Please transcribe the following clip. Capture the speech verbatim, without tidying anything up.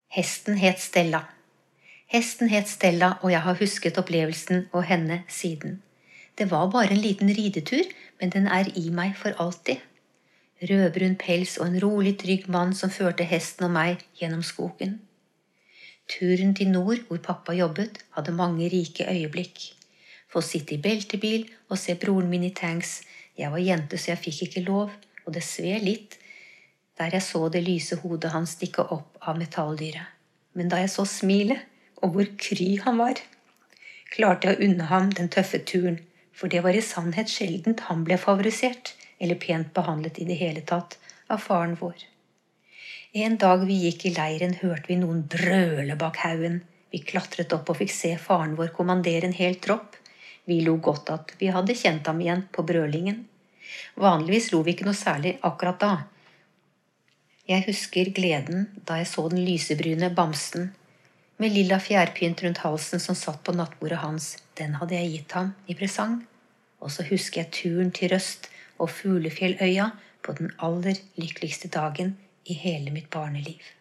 Hesten het Stella. Hesten het Stella, og jeg har husket opplevelsen og henne siden. Det var bare en liten ridetur, men den er i meg for alltid. Rødbrun pels og en rolig, trygg mann som førte hesten og meg gjennom skogen. Turen til nord, hvor pappa jobbet, hadde mange rike øyeblikk. Få sitte i beltebil og se broren min i tanks. Jeg var jente, så jeg fikk ikke lov, og det sved litt der jeg så det lyse hodet hans stikke opp av metalldyret. Men da jeg så smilet, og hvor kry han var, klarte jeg å unne ham den tøffe turen, for det var i sannhet sjeldent han ble favorisert, eller pent behandlet i det hele tatt, av faren vår. En dag vi gikk i leiren, hørte vi noen brøle bak haugen. Vi klatret opp og fikk se faren vår kommandere en hel tropp. Vi lo godt at vi hadde kjent ham igjen på brølingen. Vanligvis lo vi ikke noe særlig akkurat da. Jeg husker gleden da jeg så den lysebrune bamsen med lilla fjærpynt rundt halsen som satt på nattbordet hans. Den hadde jeg gitt ham i presang. Og så husker jeg turen til Røst og Fuglefjelløya på den aller lykkeligste dagen i hele mitt barneliv.